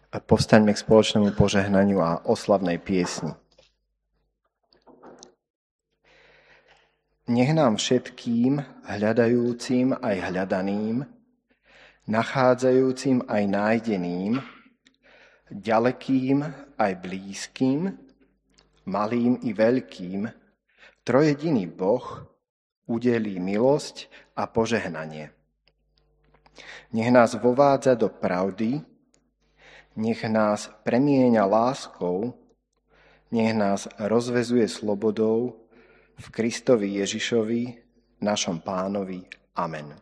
Povstaňme k spoločnému požehnaniu a oslavnej piesni. Nech nám všetkým, hľadajúcim aj hľadaným, nachádzajúcim aj nájdeným, ďalekým aj blízkym, malým i veľkým, trojediný Boh udelí milosť a požehnanie. Nech nás vovádza do pravdy, nech nás premieňa láskou, nech nás rozvezuje slobodou v Kristovi Ježišovi, našom Pánovi. Amen.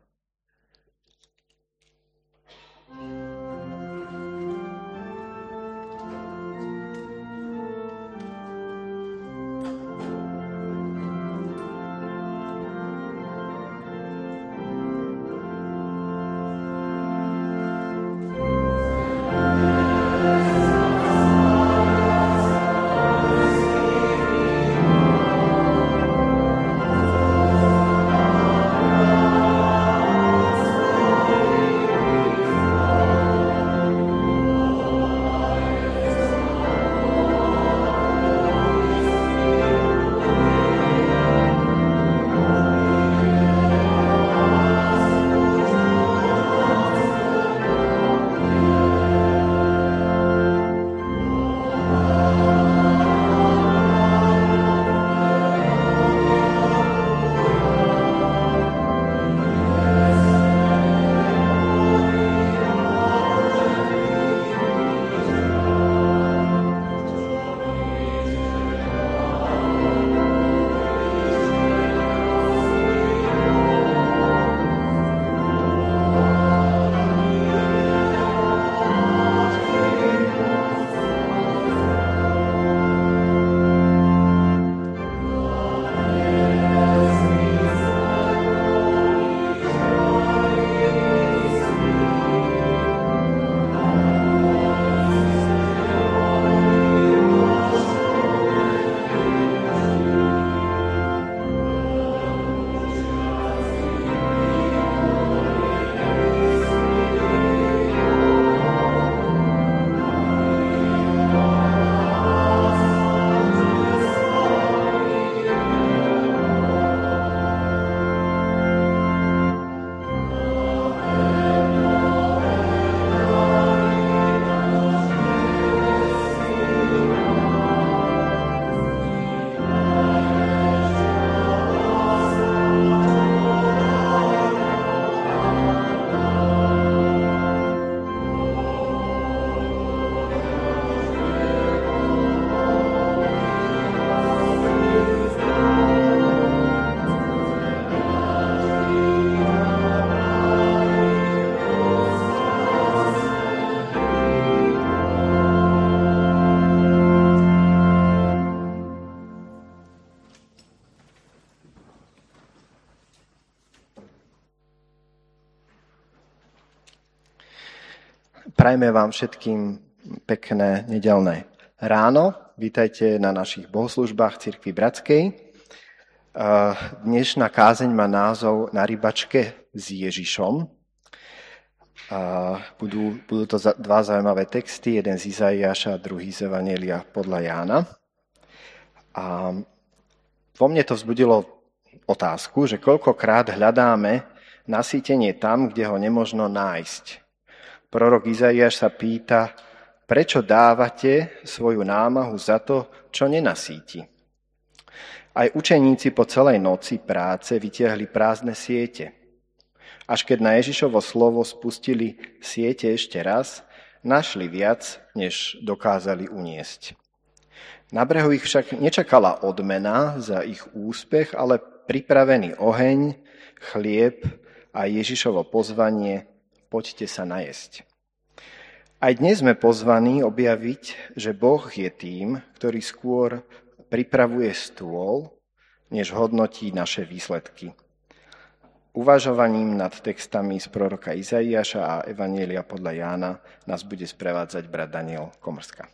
Prajme vám všetkým pekné nedeľné ráno. Vítajte na našich bohoslužbách Cirkvi Bratskej. Dnešná kázeň má názov Na rybačke s Ježišom. Budú to dva zaujímavé texty, jeden z Izaiáša a druhý z Evanjelia podľa Jána. A vo mne to vzbudilo otázku, že koľkokrát hľadáme nasýtenie tam, kde ho nemožno nájsť. Prorok Izaiáš sa pýta, prečo dávate svoju námahu za to, čo nenasíti. Aj učeníci po celej noci práce vytiahli prázdne siete. Až keď na Ježišovo slovo spustili siete ešte raz, našli viac, než dokázali uniesť. Na brehu ich však nečakala odmena za ich úspech, ale pripravený oheň, chlieb a Ježišovo pozvanie poďte sa najesť. Aj dnes sme pozvaní objaviť, že Boh je tým, ktorý skôr pripravuje stôl, než hodnotí naše výsledky. Uvažovaním nad textami z proroka Izaiáša a Evanjelia podľa Jána nás bude sprevádzať brat Daniel Komrska.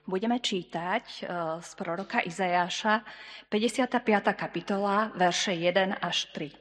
Budeme čítať z proroka Izajáša 55. kapitola, verše 1 až 3.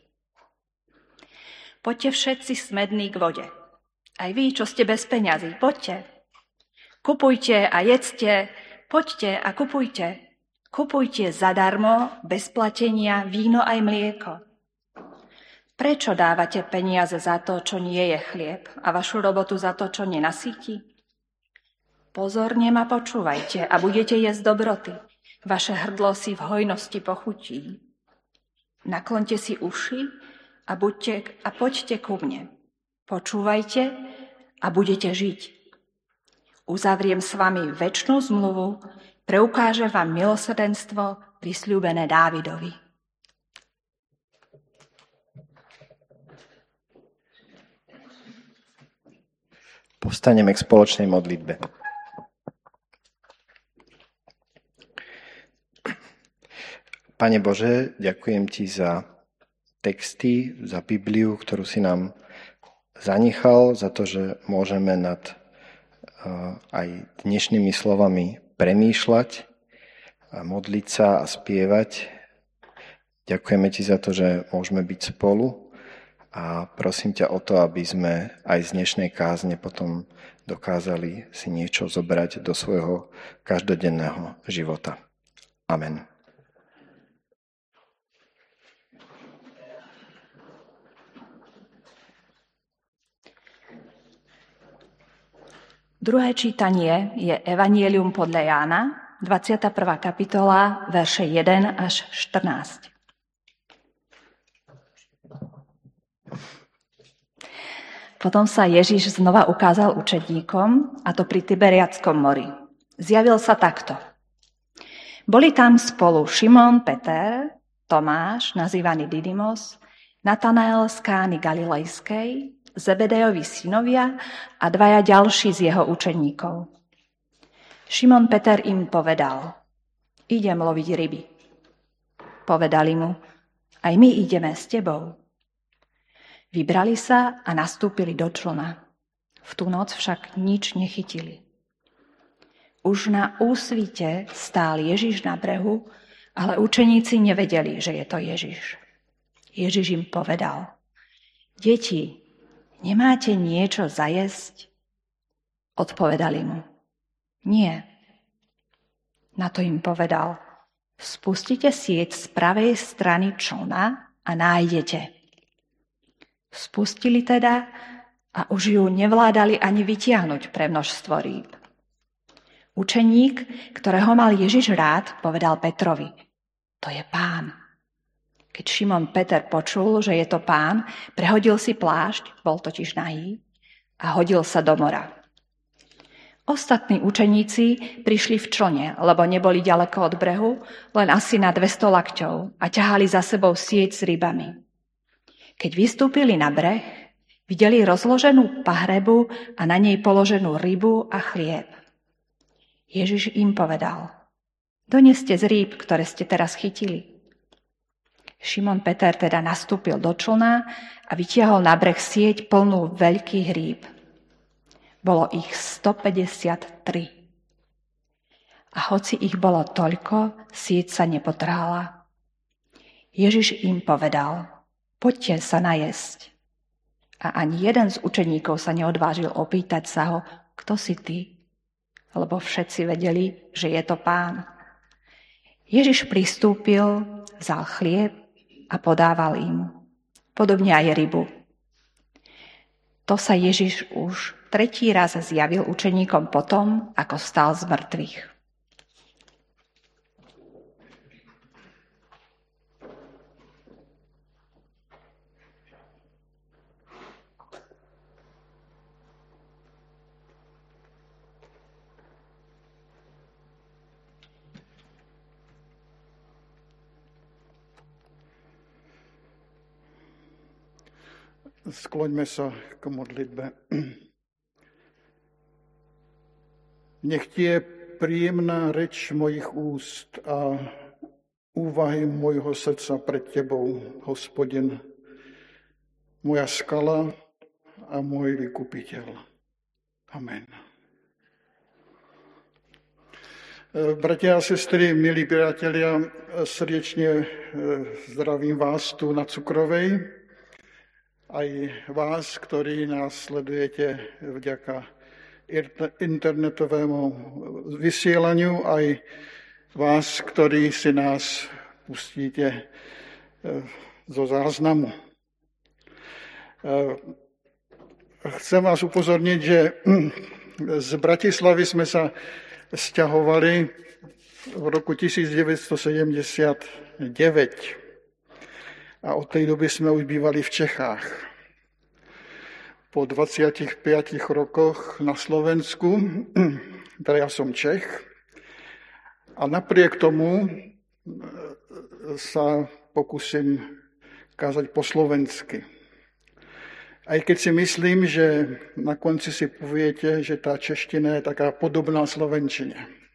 Poďte všetci smední k vode. Aj vy, čo ste bez peňazí, poďte. Kupujte a jedzte, poďte a kupujte. Kupujte zadarmo, bez platenia, víno aj mlieko. Prečo dávate peniaze za to, čo nie je chlieb, a vašu robotu za to, čo nenasýti? Pozorne ma počúvajte a budete jesť dobroty. Vaše hrdlo si v hojnosti pochutí. Naklonte si uši a poďte ku mne. Počúvajte a budete žiť. Uzavriem s vami večnú zmluvu, preukážem vám milosrdenstvo prisľúbené Dávidovi. Povstaneme k spoločnej modlitbe. Pane Bože, ďakujem Ti za texty, za Bibliu, ktorú si nám zanechal, za to, že môžeme nad aj dnešnými slovami premýšľať, a modliť sa a spievať. Ďakujeme Ti za to, že môžeme byť spolu. A prosím ťa o to, aby sme aj z dnešnej kázne potom dokázali si niečo zobrať do svojho každodenného života. Amen. Druhé čítanie je Evangelium podľa Jána, 21. kapitola, verše 1 až 14. Potom sa Ježiš znova ukázal učedníkom, a to pri Tiberiadskom mori. Zjavil sa takto. Boli tam spolu Šimón Peter, Tomáš, nazývaný Didymos, Natanael z Kány Galilejskej, Zebedejovi synovia a dvaja ďalší z jeho učeníkov. Šimón Peter im povedal, idem loviť ryby. Povedali mu, aj my ideme s tebou. Vybrali sa a nastúpili do člna. V tú noc však nič nechytili. Už na úsvite stál Ježiš na brehu, ale učeníci nevedeli, že je to Ježiš. Ježiš im povedal, deti, nemáte niečo zajesť? Odpovedali mu, nie. Na to im povedal, spustite sieť z pravej strany člna a nájdete. Spustili teda a už ju nevládali ani vytiahnuť pre množstvo rýb. Učeník, ktorého mal Ježiš rád, povedal Petrovi, to je Pán. Keď Šimón Peter počul, že je to Pán, prehodil si plášť, bol totiž nahý, a hodil sa do mora. Ostatní učeníci prišli v člne, lebo neboli ďaleko od brehu, len asi na 200 lakťov a ťahali za sebou sieť s rybami. Keď vystúpili na breh, videli rozloženú pahrebu a na nej položenú rybu a chlieb. Ježiš im povedal, doneste z rýb, ktoré ste teraz chytili. Šimón Peter teda nastúpil do člna a vytiahol na breh sieť plnú veľkých rýb. Bolo ich 153. A hoci ich bolo toľko, sieť sa nepotrhala. Ježiš im povedal, poďte sa najesť. A ani jeden z učeníkov sa neodvážil opýtať sa ho, kto si ty? Lebo všetci vedeli, že je to Pán. Ježiš pristúpil, vzal chlieb a podával im. Podobne aj rybu. To sa Ježiš už 3. raz zjavil učeníkom potom, ako vstal z mŕtvych. Skloňme sa k modlitbe. Nech ti je príjemná reč mojich úst a úvahy môjho srdca pred tebou, Hospodin, moja skala a môj vykupiteľ. Amen. Bratia a sestry, milí priatelia, srdečne zdravím vás tu na Cukrovej, aj vás, ktorí nás sledujete vďaka internetovému vysielaniu, aj vás, ktorí si nás pustíte zo záznamu. Chcem vás upozorniť, že z Bratislavy sme sa sťahovali v roku 1979 a od tej doby sme už bývali v Čechách. Po 25 rokoch na Slovensku, teda ja som Čech, a napriek tomu sa pokúsim kázať po slovensky. Aj keď si myslím, že na konci si poviete, že tá čeština je taká podobná slovenčine.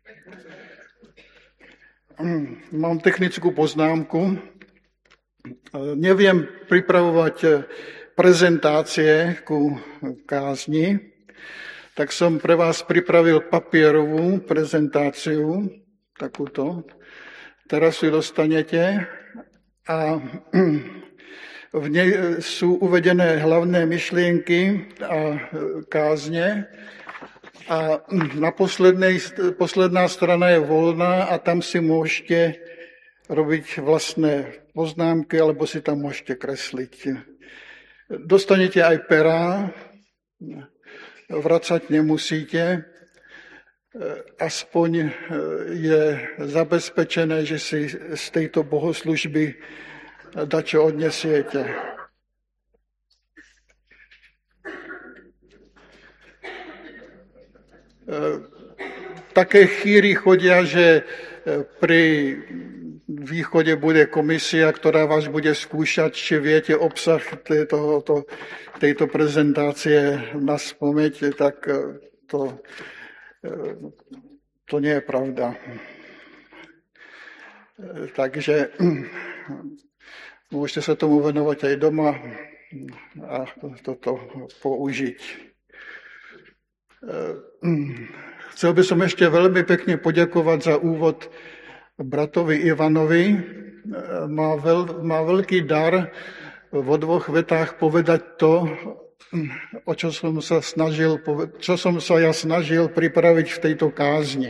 Mám technickú poznámku. Neviem pripravovať prezentácie ku kázni, tak som pre vás pripravil papierovú prezentáciu, takúto. Teraz ju dostanete a v nej sú uvedené hlavné myšlienky a kázne a na posledná strana je voľná a tam si môžete robiť vlastné poznámky alebo si tam môžete kresliť. Dostanete aj perá, vracať nemusíte, aspoň je zabezpečené, že si z tejto bohoslužby dačo odnesiete. Také chýry chodia, že pri východe bude komisia, ktorá vás bude skúšať, či viete obsah tejto prezentácie na spomeň, tak to nie je pravda. Takže môžete sa tomu venovať aj doma a toto použiť. Chcel by som ešte veľmi pekne poďakovať za úvod bratovi Ivanovi. Má veľký dar vo dvoch vetách povedať to, čo som sa ja snažil pripraviť v tejto kázni.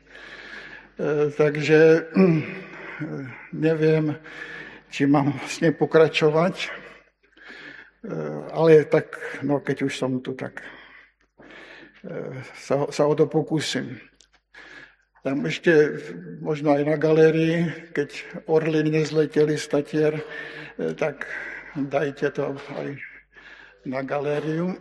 Takže neviem, či mám vlastne pokračovať, ale tak, no keď už som tu, tak sa o to pokúsim. Tam ešte možno aj na galérii, keď orly nezleteli z Tatier, tak dajte to aj na galériu.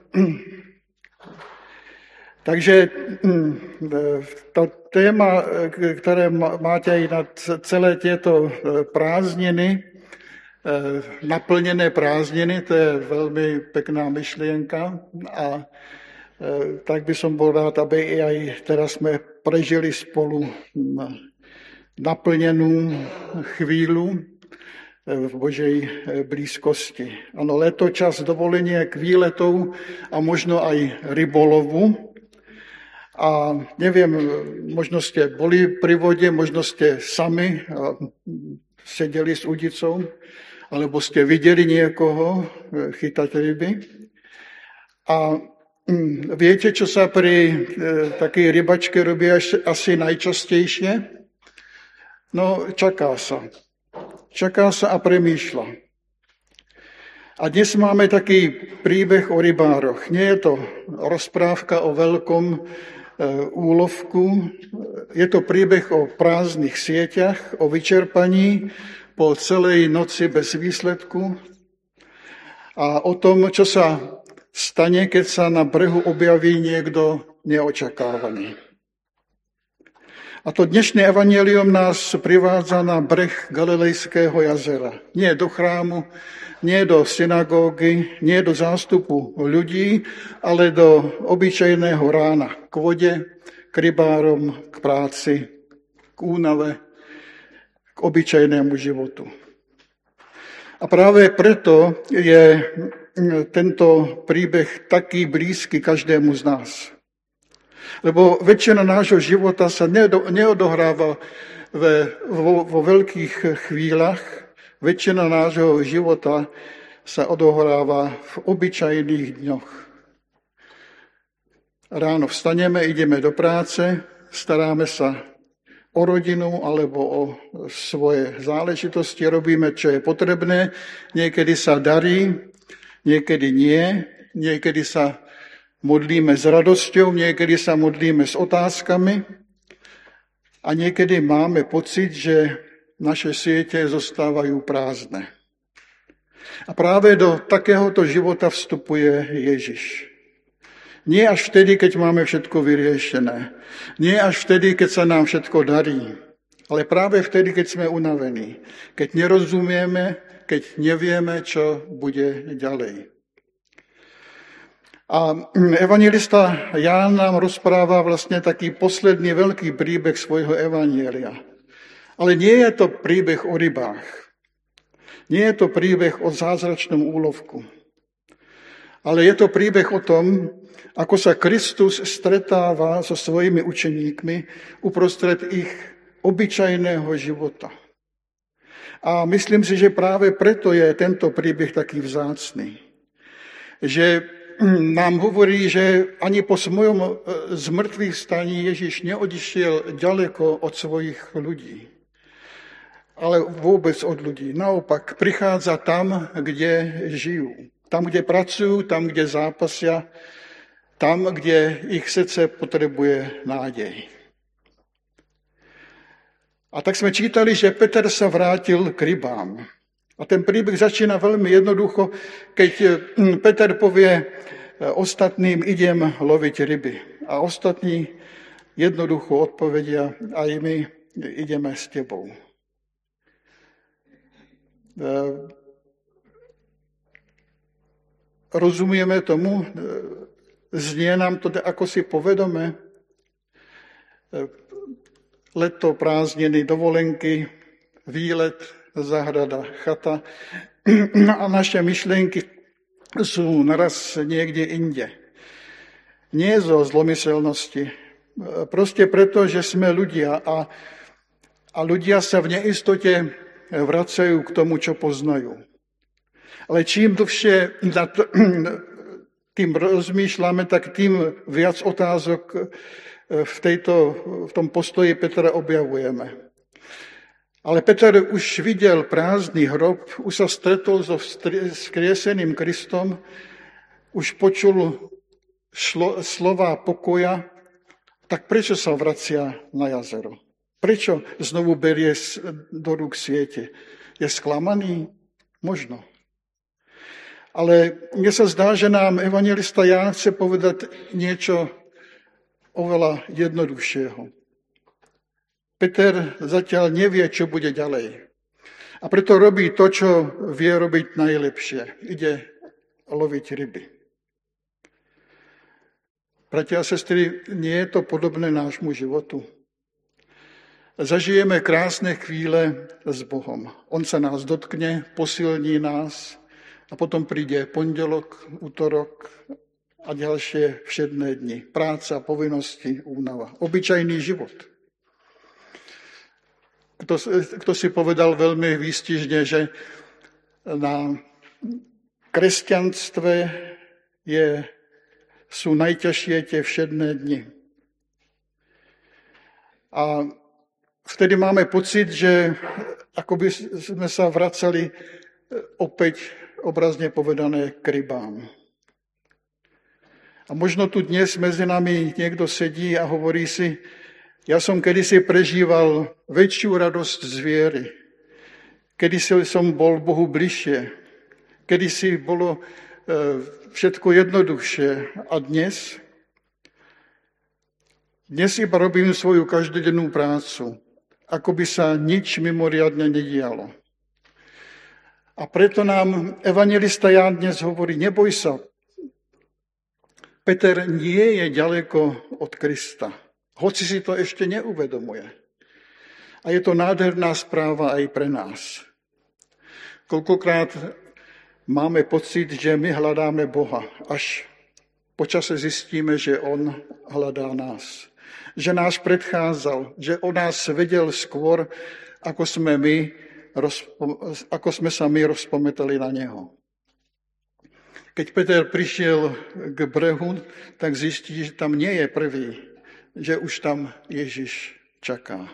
Takže tá téma, ktoré máte aj na celé tieto prázdniny, naplnené prázdniny, to je veľmi pekná myšlienka a tak by som bol rád, aby aj teraz sme prežili spolu naplnenú chvíľu v Božej blízkosti. Áno, leto, čas dovolenia k výletov a možno aj rybolovu. A neviem, možno ste boli pri vode, možno ste sami sedeli s udicou, alebo ste videli niekoho chytať ryby. A viete, čo sa pri takej rybačke robí asi najčastejšie? No, čaká sa. Čaká sa a premýšľa. A dnes máme taký príbeh o rybároch. Nie je to rozprávka o veľkom úlovku. Je to príbeh o prázdnych sieťach, o vyčerpaní po celej noci bez výsledku a o tom, čo sa stane, keď sa na brehu objaví niekto neočakávaný. A to dnešné evanjelium nás privádza na breh Galilejského jazera. Nie do chrámu, nie do synagógy, nie do zástupu ľudí, ale do obyčajného rána k vode, k rybárom, k práci, k únave, k obyčajnému životu. A práve preto je tento príbeh taký blízky každému z nás. Lebo väčšina nášho života sa neodohráva vo veľkých chvíľach. Väčšina nášho života sa odohráva v obyčajných dňoch. Ráno vstaneme, ideme do práce, staráme sa o rodinu alebo o svoje záležitosti, robíme, čo je potrebné. Niekedy sa darí, niekedy nie, niekedy sa modlíme s radosťou, niekedy sa modlíme s otázkami a niekedy máme pocit, že naše siete zostávajú prázdne. A práve do takéhoto života vstupuje Ježiš. Nie až vtedy, keď máme všetko vyriešené. Nie až vtedy, keď sa nám všetko darí. Ale práve vtedy, keď sme unavení. Keď nerozumieme, keď nevieme, čo bude ďalej. A evanjelista Ján nám rozpráva vlastne taký posledný veľký príbeh svojho evanjelia. Ale nie je to príbeh o rybách. Nie je to príbeh o zázračnom úlovku. Ale je to príbeh o tom, ako sa Kristus stretáva so svojimi učeníkmi uprostred ich obyčajného života. A myslím si, že práve preto je tento príbeh taký vzácny. Že nám hovorí, že ani po svojom zmrtvých vstaní Ježiš neodišiel ďaleko od svojich ľudí. Ale vôbec od ľudí. Naopak, prichádza tam, kde žijú. Tam, kde pracujú, tam, kde zápasia, tam, kde ich srdce potrebuje nádej. A tak sme čítali, že Peter sa vrátil k rybám. A ten príbeh začína veľmi jednoducho, keď Peter povie ostatným, idem loviť ryby. A ostatní jednoducho odpovedia, aj my ideme s tebou. Rozumieme tomu? Znie nám to ako si povedome? Leto, prázdniny, dovolenky, výlet, zahrada, chata. A naše myšlienky sú naraz niekde inde. Nie zo zlomyselnosti. Proste preto, že sme ľudia a ľudia sa v neistote vracajú k tomu, čo poznajú. Ale čím dlhšie tým rozmýšľame, tak tým viac otázok v tom postoji Petra objavujeme. Ale Peter už videl prázdny hrob, už sa stretol so vzkrieseným Kristom, už počul slova pokoja, tak prečo sa vracia na jazero? Prečo znovu berie do rúk siete? Je sklamaný? Možno. Ale mne sa zdá, že nám evanjelista Ján chce povedať niečo oveľa jednoduchšieho. Peter zatiaľ nevie, čo bude ďalej. A preto robí to, čo vie robiť najlepšie. Ide loviť ryby. Bratia a sestry, nie je to podobné nášmu životu. Zažijeme krásne chvíle s Bohom. On sa nás dotkne, posilní nás a potom príde pondelok, útorok a ďalšie všedné dni. Práca, povinnosti, únava. Obyčajný život. Kto si povedal veľmi výstižne, že na kresťanstve sú najťažšie tie všedné dni. A vtedy máme pocit, že ako by sme sa vracali opäť obrazne povedané k rybám. A možno tu dnes medzi nami niekto sedí a hovorí si, ja som kedysi prežíval väčšiu radosť z viery. Kedysi som bol Bohu bližšie. Kedysi bolo všetko jednoduchšie. A dnes iba robím svoju každodennú prácu. Ako by sa nič mimoriadne nedialo. A preto nám evanjelista Ján dnes hovorí, neboj sa. Peter nie je ďaleko od Krista. Hoci si to ešte neuvedomuje. A je to nádherná správa aj pre nás. Koľkokrát máme pocit, že my hľadáme Boha, až počase zistíme, že on hľadá nás. Že nás predchádzal, že o nás vedel skôr, ako sme sa my rozpamätali na neho. Keď Peter prišiel k brehu, tak zistí, že tam nie je prvý, že už tam Ježiš čaká.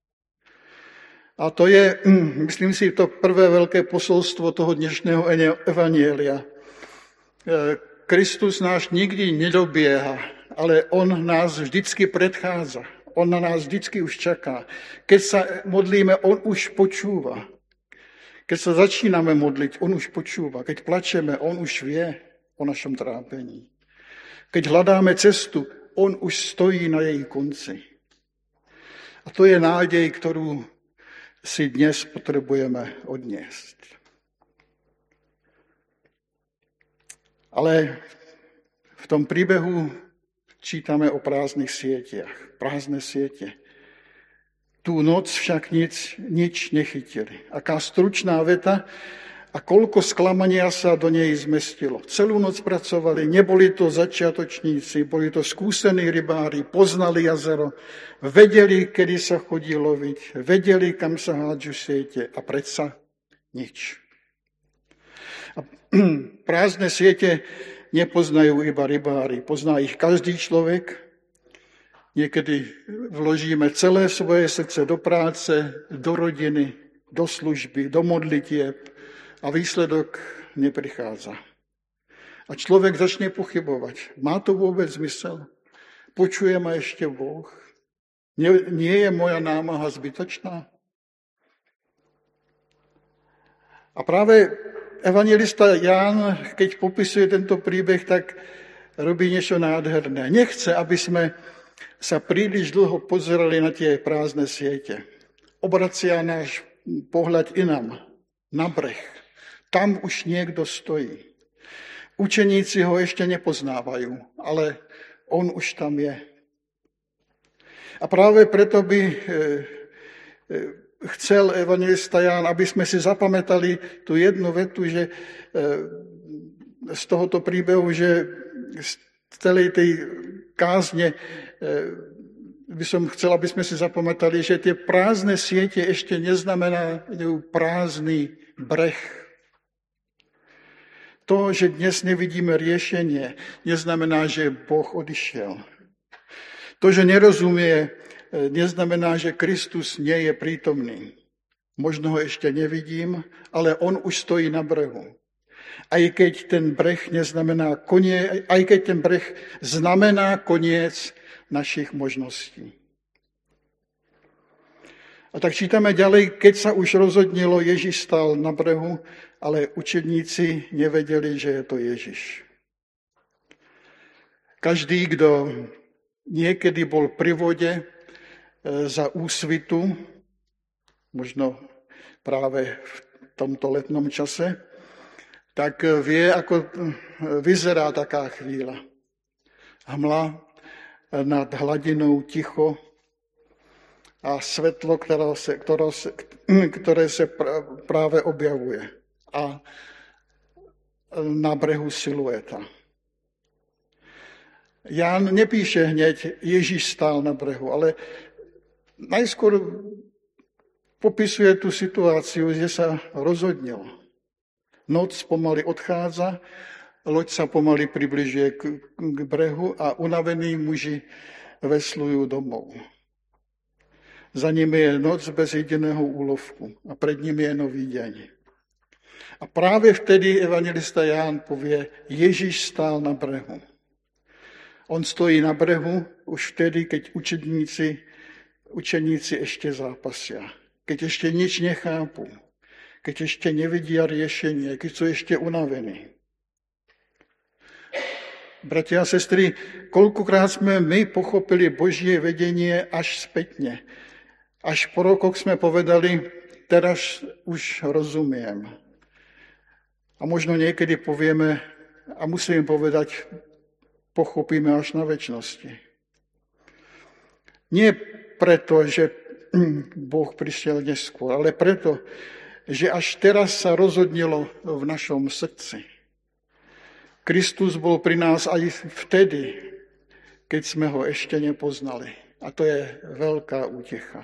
A to je, myslím si, to prvé veľké posolstvo toho dnešného evanjelia. Kristus nás nikdy nedobieha, ale on nás vždycky predchádza. On na nás vždycky už čaká. Keď sa modlíme, on už počúva. Keď sa začíname modliť, on už počúva. Keď plačeme, on už vie o našom trápení. Keď hľadáme cestu, on už stojí na jej konci. A to je nádej, ktorú si dnes potrebujeme odniesť. Ale v tom príbehu čítame o prázdnych sieťach. Prázdne siete. Tú noc však nič nechytili. Aká stručná veta a koľko sklamania sa do nej zmestilo. Celú noc pracovali, neboli to začiatočníci, boli to skúsení rybári, poznali jazero, vedeli, kedy sa chodí loviť, vedeli, kam sa hádžu siete a predsa nič. A prázdne siete nepoznajú iba rybári, pozná ich každý človek. Niekedy vložíme celé svoje srdce do práce, do rodiny, do služby, do modlitieb a výsledok neprichádza. A človek začne pochybovať. Má to vôbec zmysel? Počuje ma ešte Boh? Nie je moja námaha zbytočná? A práve evanjelista Ján, keď popisuje tento príbeh, tak robí niečo nádherné. Nechce, aby sme sa príliš dlho pozerali na tie prázdne siete. Obracia náš pohľad inam, na breh. Tam už niekto stojí. Učeníci ho ešte nepoznávajú, ale on už tam je. A práve preto by chcel evanjelista Ján, aby sme si zapamätali tú jednu vetu, že z tohoto príbehu, že z celej tej kázne by som chcel, aby sme si zapamätali, že tie prázdne siete ešte neznamenajú prázdny breh. To, že dnes nevidíme riešenie, neznamená, že Boh odišiel. To, že nerozumie, neznamená, že Kristus nie je prítomný. Možno ho ešte nevidím, ale on už stojí na brehu. Aj keď ten breh znamená koniec našich možností. A tak čítame ďalej, keď sa už rozhodnilo, Ježiš stál na brehu, ale učedníci nevedeli, že je to Ježiš. Každý, kto niekedy bol pri vode za úsvitu, možno práve v tomto letnom čase, tak vie, ako vyzerá taká chvíľa. Hmla nad hladinou ticho a svetlo, ktoré sa práve objavuje. A na brehu silueta. Ján nepíše hneď, Ježiš stál na brehu, ale najskôr popisuje tú situáciu, že sa rozhodnil. Noc pomaly odchádza, loď sa pomaly približuje k brehu a unavení muži veslujú domov. Za nimi je noc bez jediného úlovku a pred nimi je nový deň. A práve vtedy evanjelista Ján povie, Ježiš stál na brehu. On stojí na brehu už vtedy, keď učeníci ešte zápasia, keď ešte nič nechápu, keď ešte nevidia riešenie, keď sú ešte unavení. Bratia a sestry, koľkokrát sme my pochopili Božie vedenie až spätne. Až po rokoch sme povedali, teraz už rozumiem. A možno niekedy povieme, a musím povedať, pochopíme až na večnosti. Nie preto, že Boh prišiel neskôr, ale preto, že až teraz sa rozhodnilo v našom srdci. Kristus bol pri nás aj vtedy, keď sme ho ešte nepoznali. A to je veľká útecha.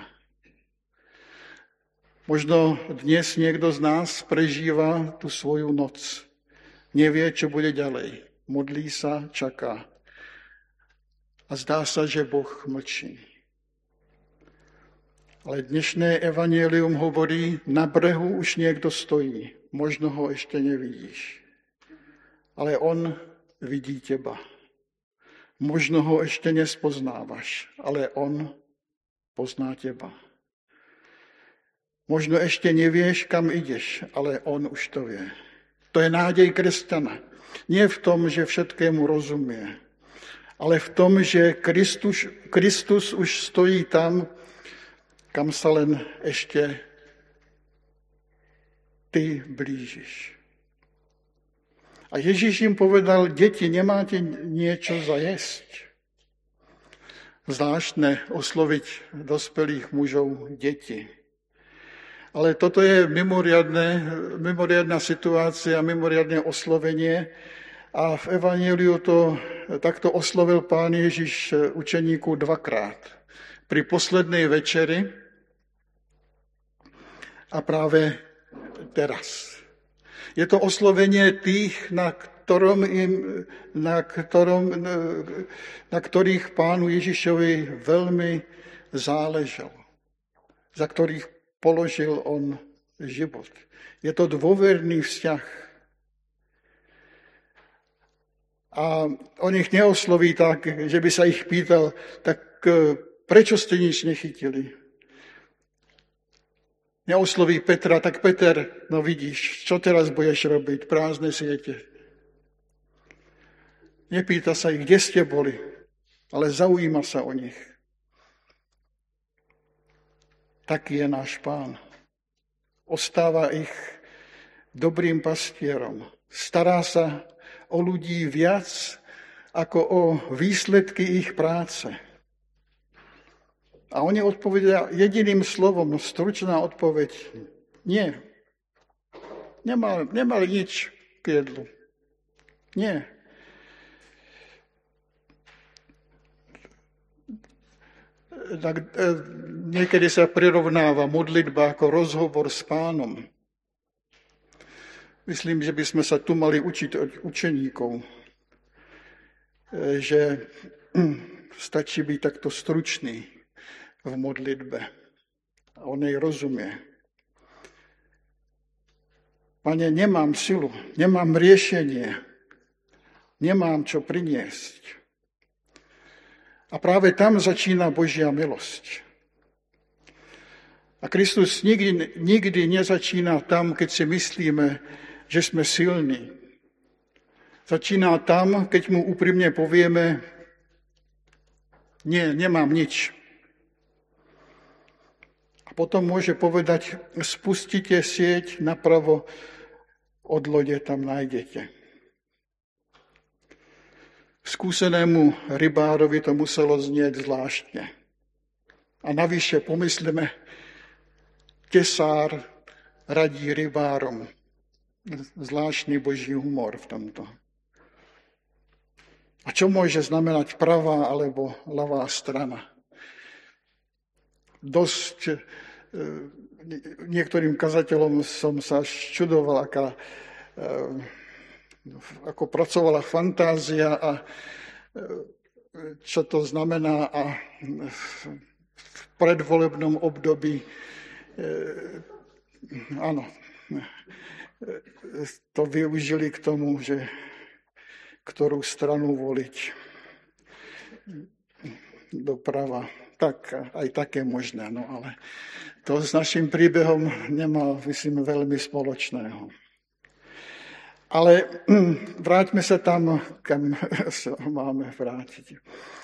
Možno dnes niekto z nás prežíva tú svoju noc. Nevie, čo bude ďalej. Modlí sa, čaká. A zdá sa, že Boh mlčí. Ale dnešné evanjelium hovorí, na brehu už niekto stojí. Možno ho ešte nevidíš. Ale on vidí teba. Možno ho ešte nespoznávaš, ale on pozná teba. Možno ešte nevieš, kam ideš, ale on už to vie. To je nádej kresťana. Nie v tom, že všetkému rozumie, ale v tom, že Kristus už stojí tam, kam sa len ešte ty blížiš. A Ježíš im povedal, deti, nemáte niečo zajesť? Zvláštne osloviť dospelých mužov deti. Ale toto je mimoriadna situácia, mimoriadne oslovenie. A v evanjeliu to takto oslovil Pán Ježiš učeníku dvakrát. Pri poslednej večeri a práve teraz. Je to oslovenie tých, na ktorých Pánu Ježišovi veľmi záležalo. Za ktorých položil on život. Je to dôverný vzťah. A on ich neosloví tak, že by sa ich pýtal, tak prečo ste nič nechytili? Neosloví Petra, tak Peter, no vidíš, čo teraz budeš robiť? Prázdne siete. Nepýta sa ich, kde ste boli, ale zaujíma sa o nich. Taký je náš Pán. Ostáva ich dobrým pastierom. Stará sa o ľudí viac ako o výsledky ich práce. A oni odpovedia jediným slovom, stručná odpoveď. Nie. Nemali nič k jedlu. Nie. Tak, niekedy sa prirovnáva modlitba ako rozhovor s Pánom. Myslím, že by sme sa tu mali učiť od učeníkov, že stačí byť takto stručný v modlitbe. A on jej rozumie. Pane, nemám silu, nemám riešenie, nemám čo priniesť. A práve tam začína Božia milosť. A Kristus nikdy nezačína tam, keď si myslíme, že sme silní. Začína tam, keď mu úprimne povieme, nie, nemám nič. A potom môže povedať, spustite sieť napravo od lode, tam nájdete. Skúsenému rybárovi to muselo znieť zvláštne. A navyše pomyslíme, tesár radí rybárom. Zvláštny Boží humor v tomto. A čo môže znamenať pravá alebo ľavá strana? Dosť niektorým kazateľom som sa čudoval, ako pracovala fantázia a čo to znamená a v predvolebnom období áno, to využili k tomu, že ktorú stranu voliť doprava. Tak aj také možné, no ale to s našim príbehom nemá, myslím, veľmi spoločného. Ale vráťme sa tam, kam sa máme vrátiť.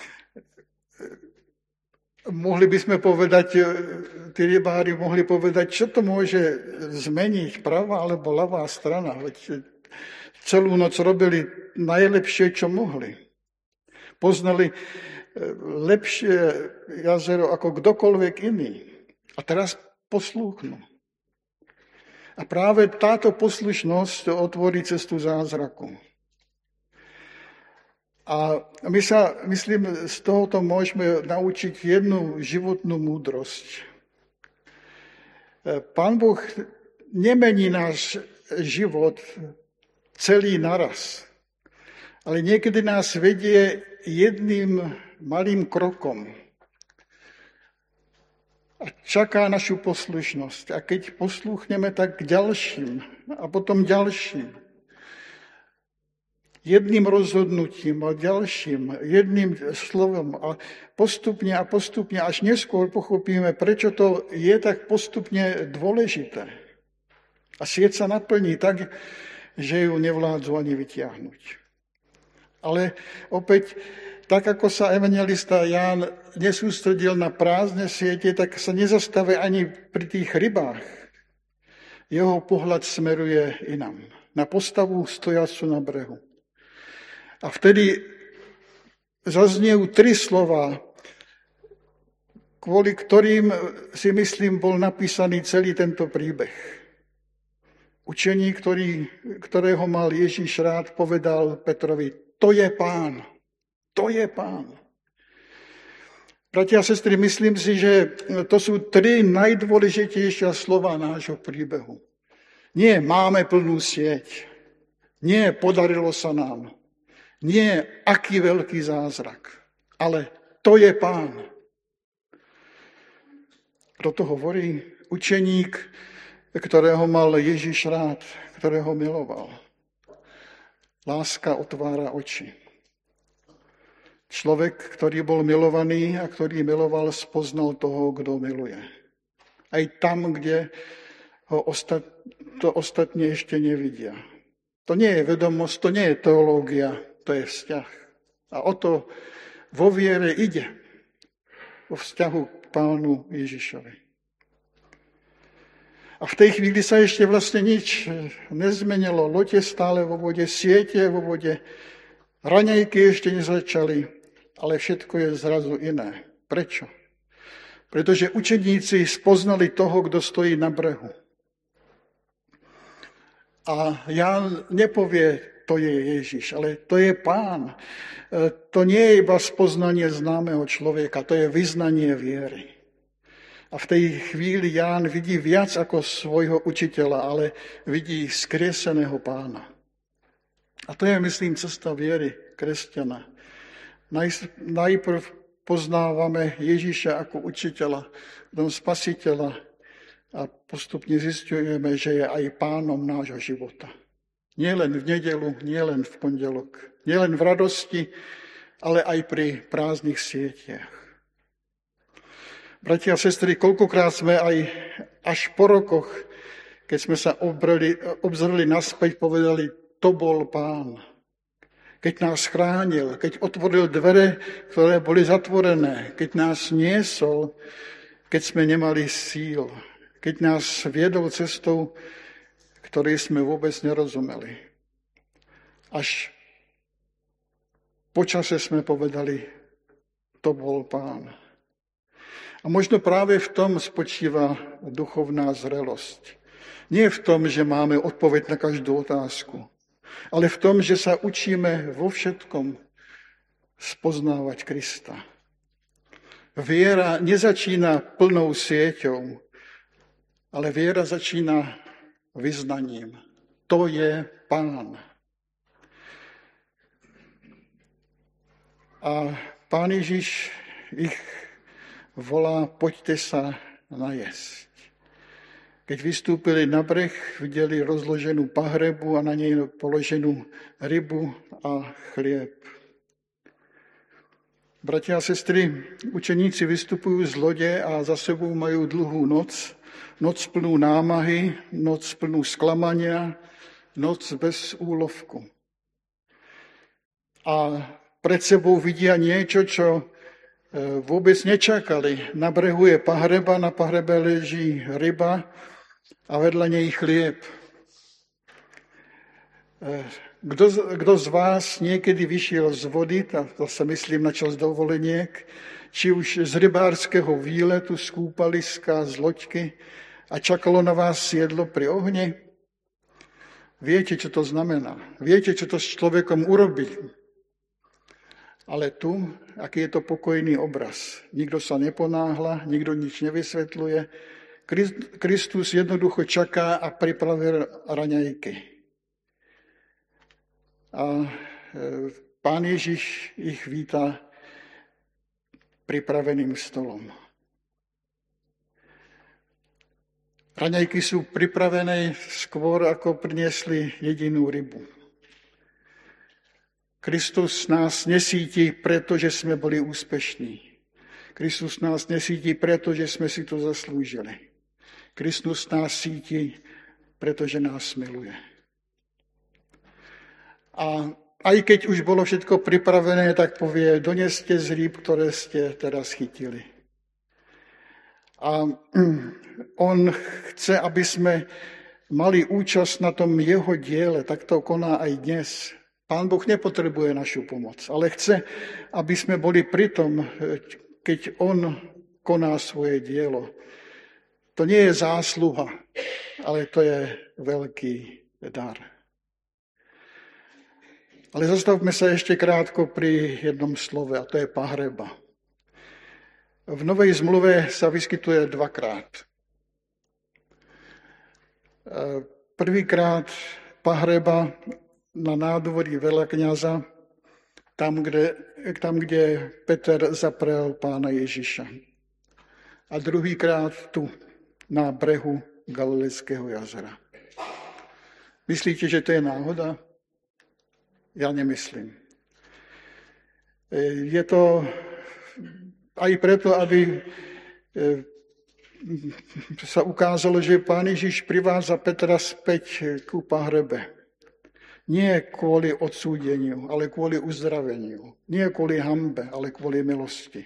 Mohli by sme povedať, tí rybári mohli povedať, čo to môže zmeniť, pravá alebo ľavá strana. Veď celú noc robili najlepšie, čo mohli. Poznali lepšie jazero ako kdokoľvek iný. A teraz poslúchnú. A práve táto poslušnosť otvorí cestu zázraku. A my sa, myslím, z tohoto môžeme naučiť jednu životnú múdrosť. Pán Boh nemení náš život celý naraz, ale niekedy nás vedie jedným malým krokom a čaká našu poslušnosť. A keď poslúchneme, tak ďalším a potom ďalším. Jedným rozhodnutím a ďalším, jedným slovom a postupne, až neskôr pochopíme, prečo to je tak postupne dôležité. A sieť sa naplní tak, že ju nevládzu ani vytiahnuť. Ale opäť, tak ako sa evanjelista Ján nesústredil na prázdne siete, tak sa nezastaví ani pri tých rybách. Jeho pohľad smeruje inam, na postavu stojacu na brehu. A vtedy zaznejú 3 slova, kvôli ktorým si myslím bol napísaný celý tento príbeh. Učeník, ktorého mal Ježíš rád, povedal Petrovi, to je Pán, to je Pán. Bratia a sestry, myslím si, že to sú 3 najdôležitejšie slova nášho príbehu. Nie máme plnú sieť, nie podarilo sa nám, nie aký veľký zázrak, ale to je Pán. Kto to hovorí? Učeník, ktorého mal Ježiš rád, ktorého miloval. Láska otvára oči. Človek, ktorý bol milovaný a ktorý miloval, spoznal toho, kto miluje. Aj tam, kde ho to ostatní ešte nevidia. To nie je vedomosť, to nie je teológia, to je vzťah. A o to vo viere ide. Vo vzťahu k Pánu Ježišovi. A v tej chvíli sa ešte vlastne nič nezmenilo. Lote stále vo vode, siete vo vode, raňajky ešte nezačali, ale všetko je zrazu iné. Prečo? Pretože učeníci spoznali toho, kto stojí na brehu. A Ján nepovie, to je Ježiš, ale to je Pán. To nie je iba spoznanie známeho človeka, to je vyznanie viery. A v tej chvíli Ján vidí viac ako svojho učiteľa, ale vidí skrieseného Pána. A to je, myslím, cesta viery kresťana. Najprv poznávame Ježiša ako učiteľa, potom spasiteľa a postupne zisťujeme, že je aj Pánom nášho života. Nie len v nedeľu, nie len v pondelok, nie len v radosti, ale aj pri prázdnych sietiach. Bratia a sestry, koľkokrát sme aj až po rokoch, keď sme sa obzreli naspäť, povedali, to bol Pán. Keď nás chránil, keď otvoril dvere, ktoré boli zatvorené, keď nás niesol, keď sme nemali síl, keď nás viedol cestou, ktorej sme vôbec nerozumeli. Až po čase sme povedali, to bol Pán. A možno práve v tom spočíva duchovná zrelosť. Nie v tom, že máme odpoveď na každú otázku, ale v tom, že sa učíme vo všetkom spoznávať Krista. Viera nezačína plnou sieťou, ale viera začína vyznaním. To je Pán. A Pán Ježiš ich volá, poďte sa najesť. Keď vystúpili na breh, videli rozloženú pahrebu a na nej položenú rybu a chlieb. Bratia a sestry, učeníci vystupujú z lode a za sebou majú dlhú noc, noc plnú námahy, noc plnú sklamania, noc bez úlovku. A pred sebou vidia niečo, čo vôbec nečakali. Na brehu je pahreba, na pahrebe leží ryba a vedľa nej chlieb. Kto z vás niekedy vyšiel z vody, to sa myslím na čas dovoleniek, či už z rybárskeho výletu, z kúpaliska, z loďky a čakalo na vás jedlo pri ohni? Viete, čo to znamená. Viete, čo to s človekom urobí. Ale tu, aký je to pokojný obraz. Nikto sa neponáhla, nikto nič nevysvetľuje. Kristus jednoducho čaká a pripravuje raňajky. A Pán Ježiš ich víta pripraveným stolom. Raňajky sú pripravené skôr, ako priniesli jedinú rybu. Kristus nás nesíti, pretože sme boli úspešní. Kristus nás nesíti, pretože sme si to zaslúžili. Kristus nás síti, pretože nás miluje. A aj keď už bolo všetko pripravené, tak povie, doneste z rýb, ktoré ste teraz chytili. A on chce, aby sme mali účasť na tom jeho diele, tak to koná aj dnes. Pán Boh nepotrebuje našu pomoc, ale chce, aby sme boli pri tom, keď on koná svoje dielo. To nie je zásluha, ale to je veľký dar. Ale zastavme sa ešte krátko pri jednom slove, a to je pahreba. V Novej zmluve sa vyskytuje dvakrát. Prvýkrát pahreba na nádvorí veľkňaza, tam, kde Peter zaprel Pána Ježiša. A druhýkrát tu, na brehu Galilejského jazera. Myslíte, že to je náhoda? Ja nemyslím. Je to aj preto, aby sa ukázalo, že Pán Ježiš privádza Petra späť ku pahrebe. Nie kvôli odsúdeniu, ale kvôli uzdraveniu. Nie kvôli hanbe, ale kvôli milosti.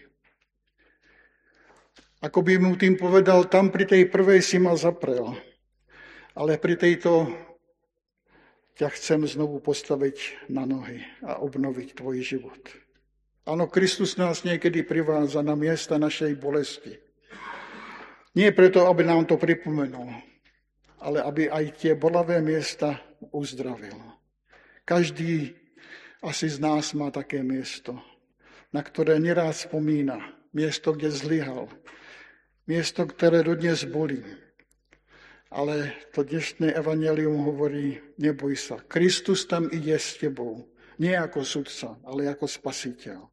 Ako by mu tým povedal, tam pri tej prvej si ma zaprel, ale pri tejto ťa chcem znovu postaviť na nohy a obnoviť tvoj život. Áno, Kristus nás niekedy privádza na miesta našej bolesti. Nie preto, aby nám to pripomenul, ale aby aj tie bolavé miesta uzdravil. Každý asi z nás má také miesto, na ktoré nerád spomína. Miesto, kde zlyhal. Miesto, ktoré dodnes bolí. Ale to dnešné evanjelium hovorí, neboj sa. Kristus tam ide s tebou. Nie ako sudca, ale ako spasiteľ.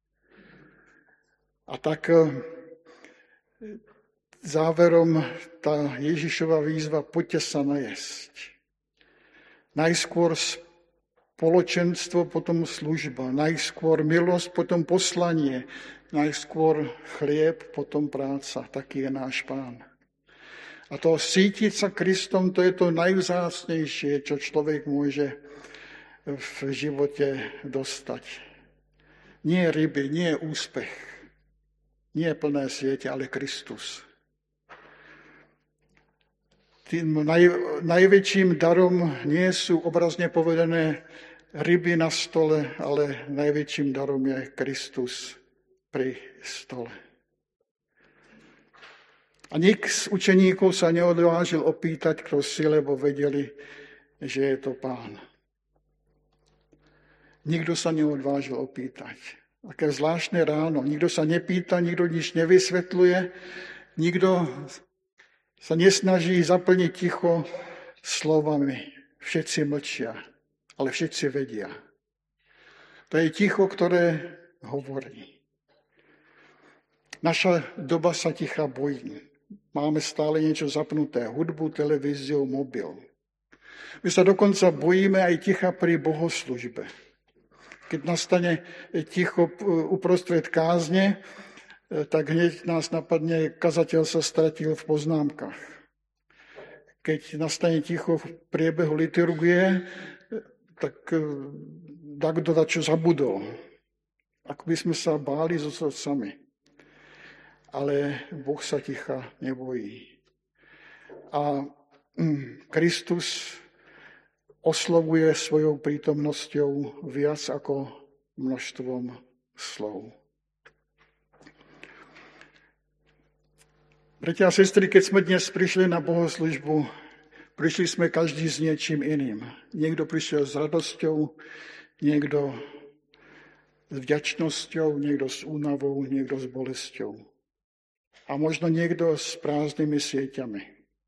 A tak záverom tá Ježišova výzva, poďte sa najesť. Najskôr spoločenstvo, potom služba. Najskôr milosť, potom poslanie. Najskôr chlieb, potom práca. Taký je náš Pán. A to sítiť sa Kristom, to je to najvzácnejšie, čo človek môže v živote dostať. Nie ryby, nie úspech, nie plné siete, ale Kristus. Tým najväčším darom nie sú obrazne povedané ryby na stole, ale najväčším darom je Kristus pri stole. A nik z učeníkov sa neodvážil opýtať, kto si, lebo vedeli, že je to Pán. Nikto sa neodvážil opýtať. Aké zvláštne ráno. Nikto sa nepýta, nikto nič nevysvetľuje, nikto sa nesnaží zaplniť ticho slovami. Všetci mlčia, ale všetci vedia. To je ticho, ktoré hovorí. Naša doba sa ticha bojí. Máme stále niečo zapnuté. Hudbu, televíziu, mobil. My sa dokonca bojíme aj ticha pri bohoslužbe. Keď nastane ticho uprostred kázne, tak hneď nás napadne, kazateľ sa stratil v poznámkach. Keď nastane ticho v priebehu liturgie, tak kto čo zabudol. Ako by sme sa báli zostať sami. Ale Boh sa ticha nebojí. A Kristus oslovuje svojou prítomnosťou viac ako množstvom slov. Bratia a sestry, keď sme dnes prišli na bohoslužbu, prišli sme každý s niečím iným. Niekto prišiel s radosťou, niekto s vďačnosťou, niekto s únavou, niekto s bolesťou. A možno niekto s prázdnymi sieťami.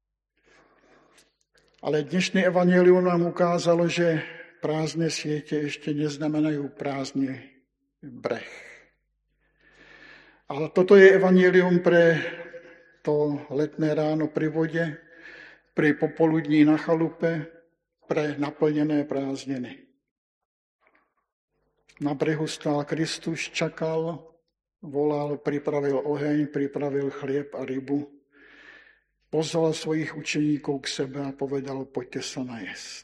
Ale dnešné evanjelium nám ukázalo, že prázdne siete ešte neznamenajú prázdny breh. Ale toto je evanjelium pre to letné ráno pri vode, pri popoludní na chalupe, pre naplnené prázdniny. Na brehu stál Kristus, čakal, volal, pripravil oheň, pripravil chlieb a rybu. Pozval svojich učeníkov k sebe a povedal, poďte sa najesť.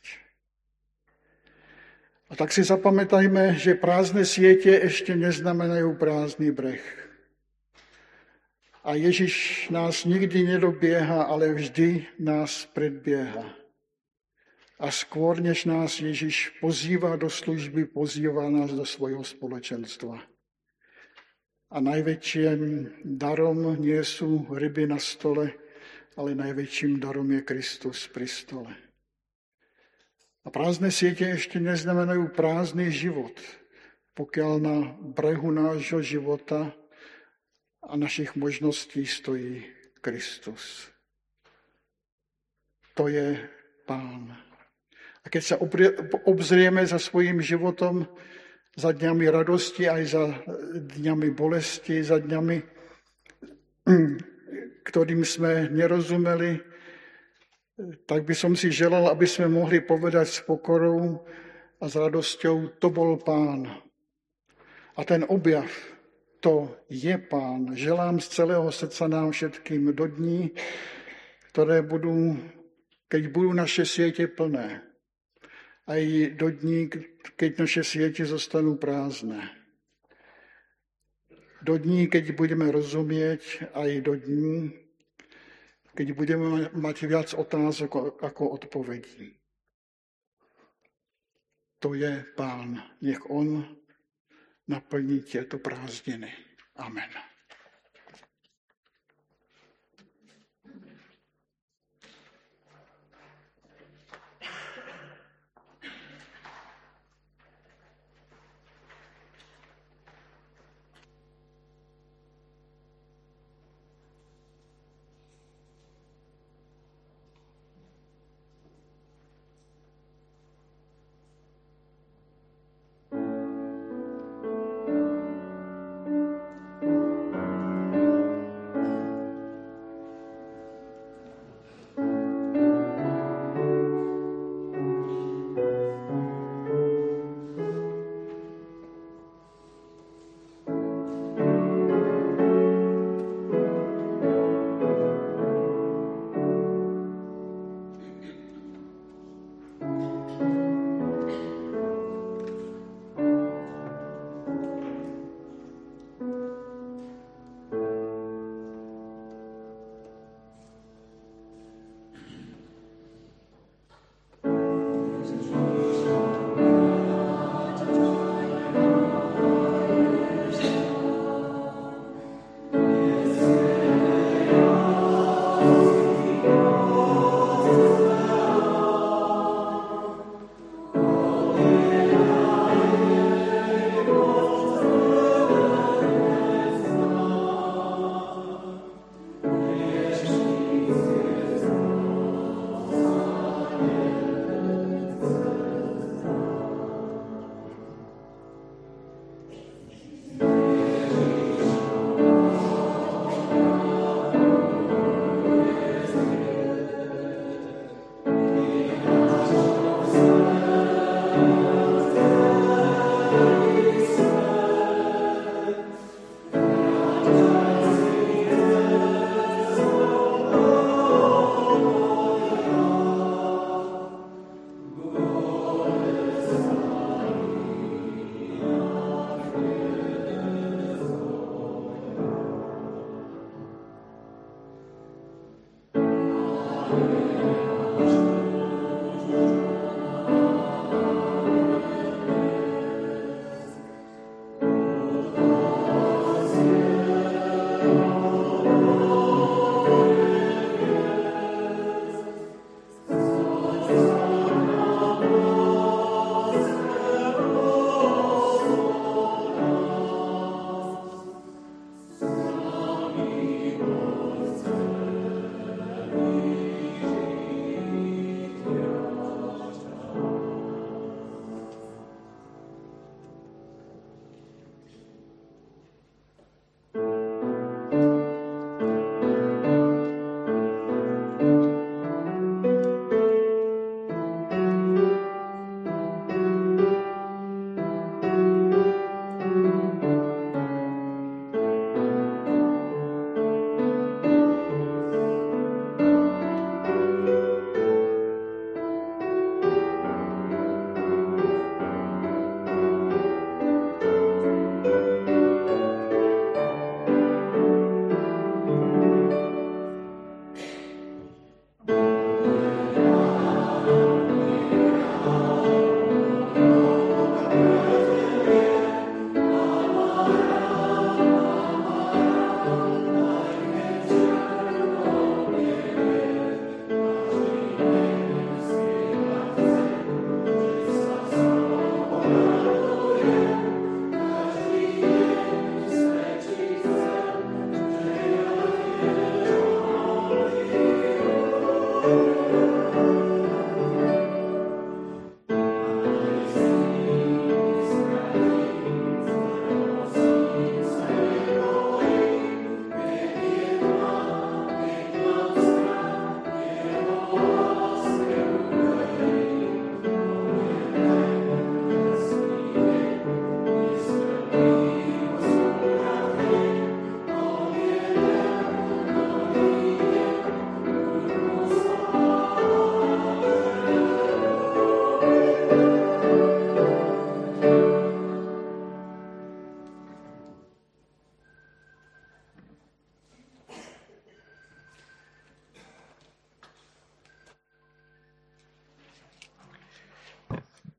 A tak si zapamätajme, že prázdne siete ešte neznamenajú prázdny breh. A Ježiš nás nikdy nedobieha, ale vždy nás predbieha. A skôr, než nás Ježiš pozýva do služby, pozýva nás do svojho spoločenstva. A najväčším darom nie sú ryby na stole, ale najväčším darom je Kristus pri stole. A prázdne siete ešte neznamenajú prázdny život, pokiaľ na brehu nášho života a našich možností stojí Kristus. To je Pán. A keď sa obzrieme za svojím životom, za dňami radosti, aj za dňami bolesti, za dňami, ktorým sme nerozumeli, tak by som si želal, aby sme mohli povedať s pokorou a s radosťou, to bol Pán. A ten objav, to je Pán. Želám z celého srdca nám všetkým do dní, ktoré budú, keď budú naše siete plné. Aj do dní, keď naše siete zostanú prázdne. Do dní, keď budeme rozumieť, aj do dní, keď budeme mať viac otázok ako odpovedí. To je Pán. Nech on naplní tieto prázdniny. Amen.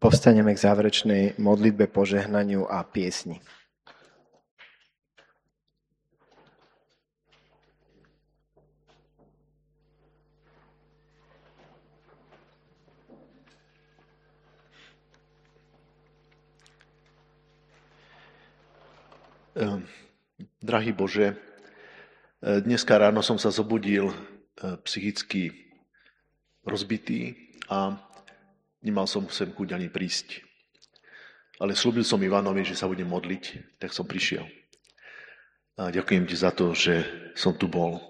povstaneme k záverečnej modlitbe, požehnaniu a piesni. Drahý Bože, dneska ráno som sa zobudil psychicky rozbitý a nemal som sem chuť ani prísť. Ale slúbil som Ivanovi, že sa budem modliť, tak som prišiel. A ďakujem ti za to, že som tu bol.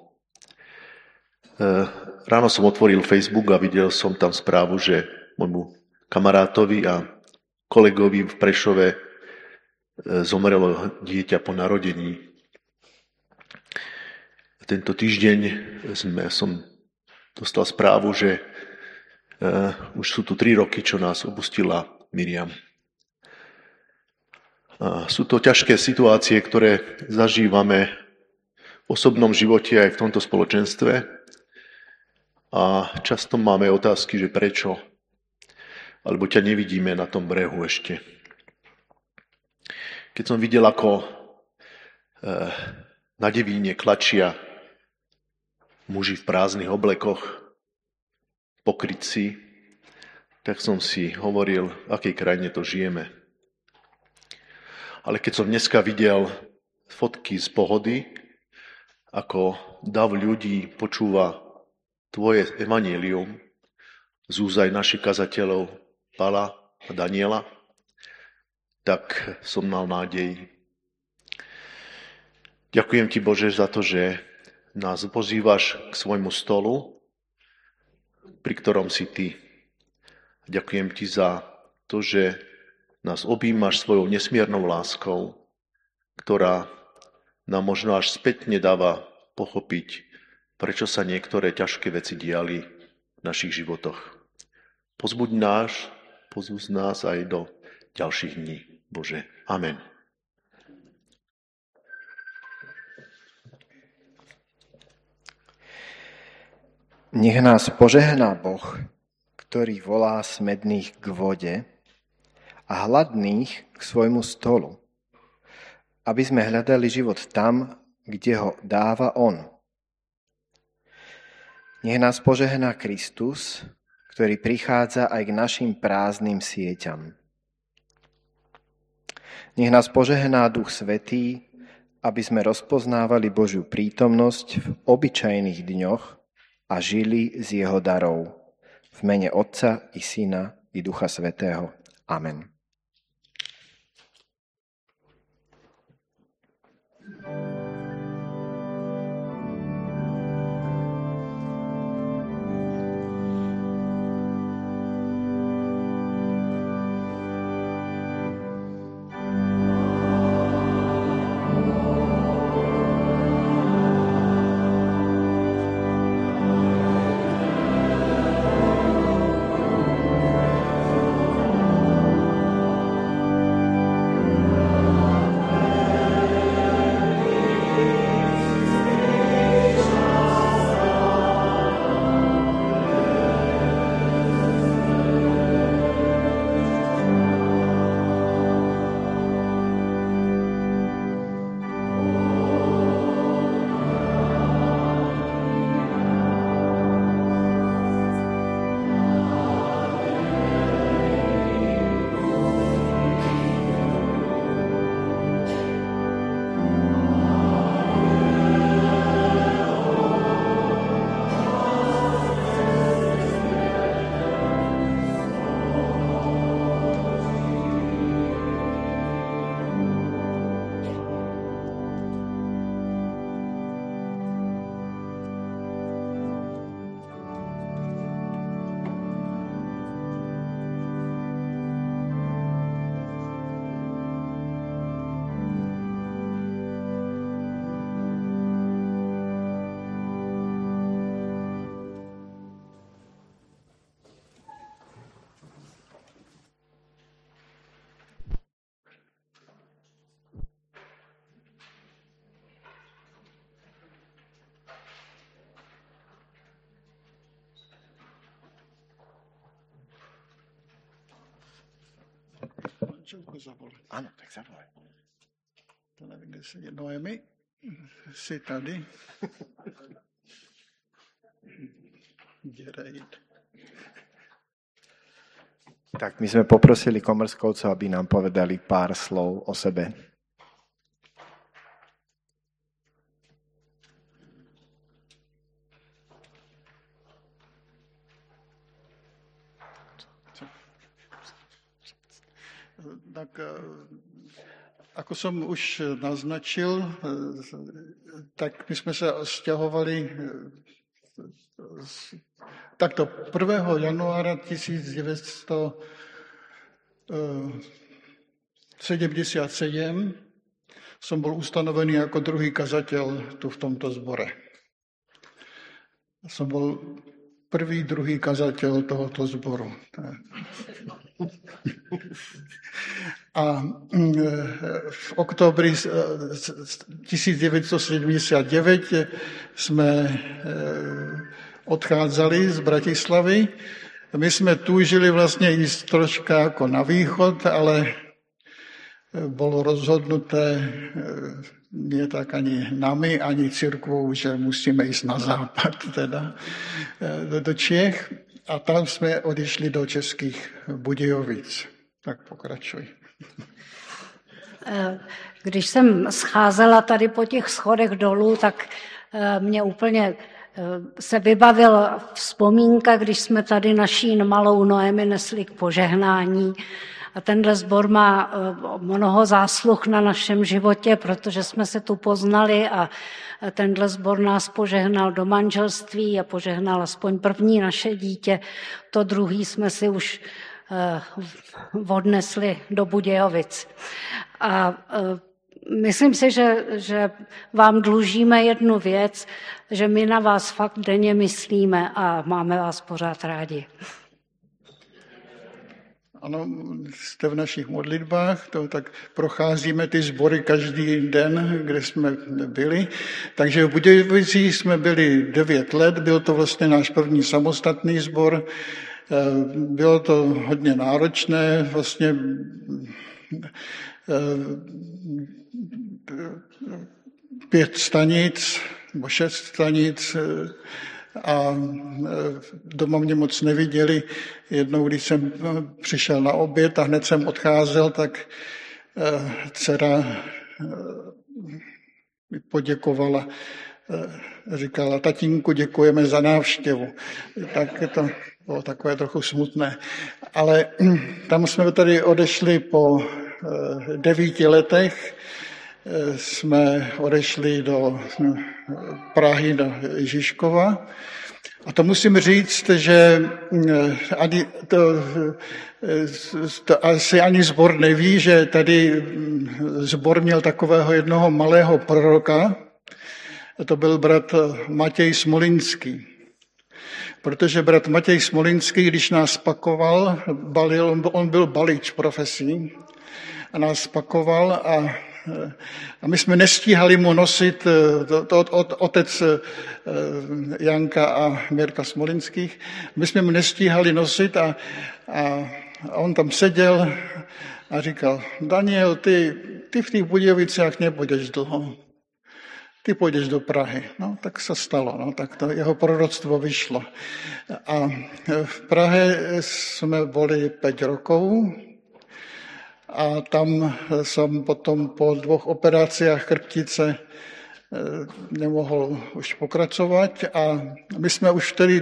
Ráno som otvoril Facebook a videl som tam správu, že môjmu kamarátovi a kolegovi v Prešove zomrelo dieťa po narodení. Tento týždeň som dostal správu, že už sú tu 3 roky, čo nás opustila Miriam. A sú to ťažké situácie, ktoré zažívame v osobnom živote aj v tomto spoločenstve. A často máme otázky, že prečo? Alebo ťa nevidíme na tom brehu ešte. Keď som videl, ako na Devíne klačia muži v prázdnych oblekoch, pokrytci, tak som si hovoril, v akej krajine to žijeme. Ale keď som dneska videl fotky z pohody, ako dav ľudí počúva tvoje evanjelium z úzaj našich kazateľov Pala a Daniela, tak som mal nádej. Ďakujem ti, Bože, za to, že nás pozývaš k svojmu stolu, pri ktorom si ty. Ďakujem ti za to, že nás objímaš svojou nesmiernou láskou, ktorá nám možno až spätne dáva pochopiť, prečo sa niektoré ťažké veci diali v našich životoch. Pozbuď nás aj do ďalších dní. Bože. Amen. Nech nás požehná Boh, ktorý volá smedných k vode a hladných k svojmu stolu, aby sme hľadali život tam, kde ho dáva On. Nech nás požehná Kristus, ktorý prichádza aj k našim prázdnym sieťam. Nech nás požehná Duch Svätý, aby sme rozpoznávali Božiu prítomnosť v obyčajných dňoch a žili z jeho darov. V mene Otca i Syna i Ducha Svätého. Amen. Můžu ho zavolat. Ano, tak zavolej. To nevím, kde se je. Noemi, jsi tady? Tak my sme poprosili Komrskovcov, aby nám povedali pár slov o sebe. Tak ako som už naznačil, tak my sme sa sťahovali takto 1. januára 1977 som bol ustanovený ako druhý kazateľ tu v tomto zbore. Som bol druhý kazateľ tohoto zboru. A v októbri 1979 sme odchádzali z Bratislavy. My sme túžili vlastne ísť troška ako na východ, ale bolo rozhodnuté nie tak ani nami, ani cirkvou, že musíme ísť na západ, teda do Čech. A tam jsme odišli do Českých Budějovic. Tak pokračuj. Když jsem scházela tady po těch schodech dolů, tak mě úplně se vybavila vzpomínka, když jsme tady naší malou Noemi nesli k požehnání. A tenhle sbor má mnoho zásluh na našem životě, protože jsme se tu poznali a tenhle sbor nás požehnal do manželství a požehnal aspoň první naše dítě. To druhý jsme si už odnesli do Budějovic. A myslím si, že vám dlužíme jednu věc, že my na vás fakt denně myslíme a máme vás pořád rádi. Ano, jste v našich modlitbách, to tak procházíme ty sbory každý den, kde jsme byli. Takže v Budějovicích jsme byli 9 let, byl to vlastně náš první samostatný sbor. Bylo to hodně náročné, vlastně 5 stanic, nebo 6 stanic, a doma mě moc neviděli. Jednou, když jsem přišel na oběd a hned jsem odcházel, tak dcera mi poděkovala. Říkala: tatínku, děkujeme za návštěvu. Tak to bylo takové trochu smutné. Ale tam jsme tady odešli po 9 letech. Jsme odešli do Prahy, do Žižkova. A to musím říct, že to asi ani sbor neví, že tady sbor měl takového jednoho malého proroka. To byl brat Matěj Smolinský. Protože brat Matěj Smolinský, když nás pakoval, on byl balič profesí, a nás pakoval a my jsme nestíhali mu nosit, otec Janka a Mirka Smolinských, my jsme mu nestíhali nosit a on tam seděl a říkal: Daniel, ty v těch Budějovicích nepůjdeš dlouho, ty půjdeš do Prahy. No, tak se stalo, no, tak to jeho proroctvo vyšlo. A v Prahe jsme byli 5 rokov. A tam jsem potom po 2 operacích chrbtice nemohl už pokračovat a my jsme už tedy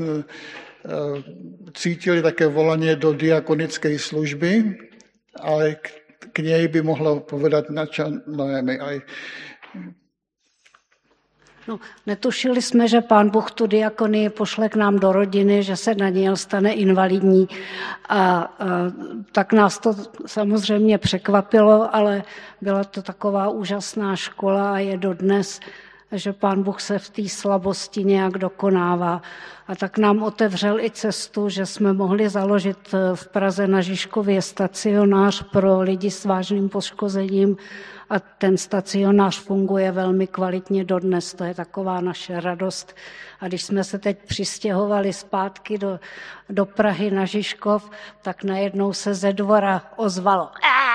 cítili také volanie do diakonické služby, ale k něj by mohla povedat nača Noemi. No, netušili jsme, že Pán Bůh tu diakonii pošle k nám do rodiny, že se Daniel stane invalidní a tak nás to samozřejmě překvapilo, ale byla to taková úžasná škola a je dodnes, že Pán Bůh se v té slabosti nějak dokonává. A tak nám otevřel i cestu, že jsme mohli založit v Praze na Žižkově stacionář pro lidi s vážným poškozením a ten stacionář funguje velmi kvalitně dodnes, to je taková naše radost. A když jsme se teď přistěhovali zpátky do Prahy na Žižkov, tak najednou se ze dvora ozvalo: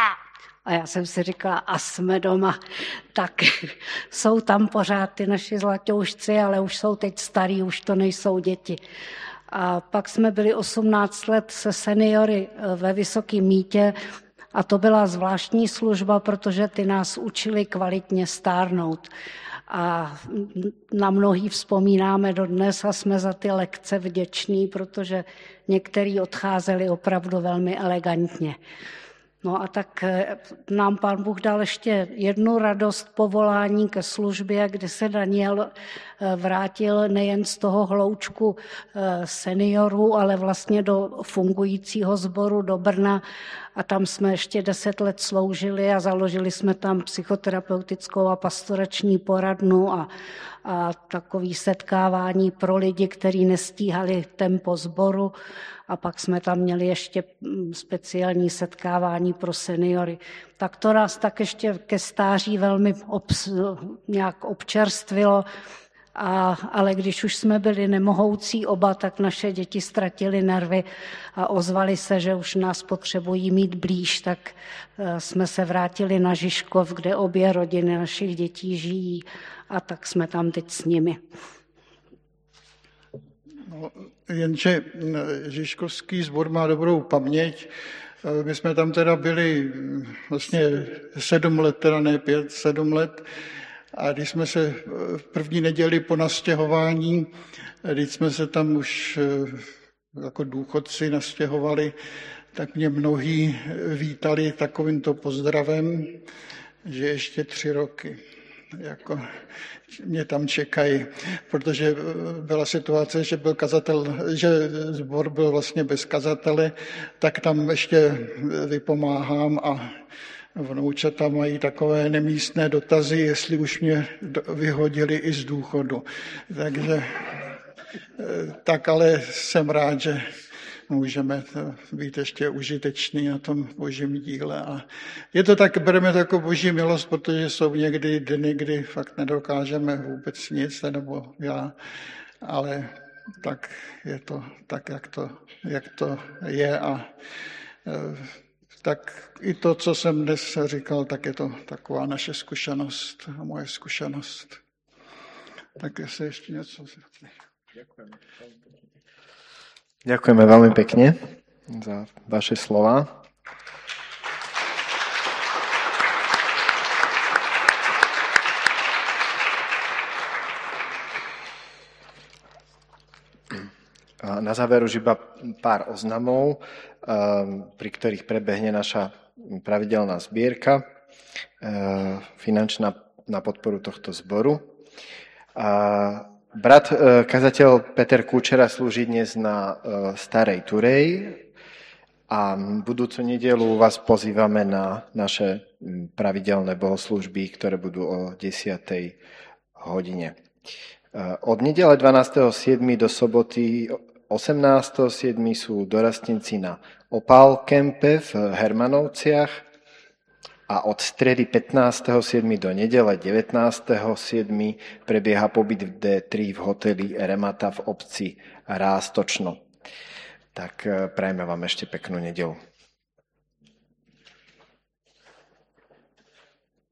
A já jsem si říkala, a jsme doma, tak jsou tam pořád ty naši zlatoušci, ale už jsou teď starí, už to nejsou děti. A pak jsme byli 18 let se seniory ve Vysokém Mýtě a to byla zvláštní služba, protože ty nás učili kvalitně stárnout. A na mnohý vzpomínáme dodnes a jsme za ty lekce vděční, protože někteří odcházeli opravdu velmi elegantně. No a tak nám Pán Bůh dal ještě jednu radost povolání ke službě, kdy se Daniel vrátil nejen z toho hloučku seniorů, ale vlastně do fungujícího sboru do Brna a tam jsme ještě 10 let sloužili a založili jsme tam psychoterapeutickou a pastorační poradnu a takové setkávání pro lidi, kteří nestíhali tempo sboru. A pak jsme tam měli ještě speciální setkávání pro seniory. Tak to nás tak ještě ke stáří velmi nějak občerstvilo, ale když už jsme byli nemohoucí oba, tak naše děti ztratily nervy a ozvali se, že už nás potřebují mít blíž, tak jsme se vrátili na Žižkov, kde obě rodiny našich dětí žijí a tak jsme tam teď s nimi. No, jenže Žižkovský sbor má dobrou paměť. My jsme tam teda byli vlastně 7 let, teda ne 5, 7 let. A když jsme se v první neděli po nastěhování, když jsme se tam už jako důchodci nastěhovali, tak mě mnohí vítali takovýmto pozdravem, že ještě 3 roky. Jako mě tam čekají, protože byla situace, že byl kazatel, že sbor byl vlastně bez kazatele, tak tam ještě vypomáhám a vnoučata mají takové nemístné dotazy, jestli už mě vyhodili i z důchodu. Takže tak ale jsem rád, že můžeme být ještě užiteční na tom božím díle. A je to tak, bereme to jako boží milost, protože jsou někdy dny, kdy fakt nedokážeme vůbec nic, nebo já, ale tak je to tak, jak to je. A tak i to, co jsem dnes říkal, tak je to taková naše zkušenost a moje zkušenost. Tak jestli ještě něco řekne. Ďakujeme veľmi pekne za vaše slova. A na záver už iba pár oznamov, pri ktorých prebehne naša pravidelná zbierka finančná na podporu tohto zboru. Brat kazateľ Peter Kúčera slúži dnes na Starej Turej a budúcu nedeľu vás pozývame na naše pravidelné bohoslúžby, ktoré budú o 10. hodine. Od nedele 12.7. do soboty 18.7. sú dorastníci na Opal Kempe v Hermanovciach a od stredy 15.7. do nedele 19.7. prebieha pobyt v D3 v hoteli Remata v obci Rástočno. Tak prajeme vám ešte peknú nedeľu.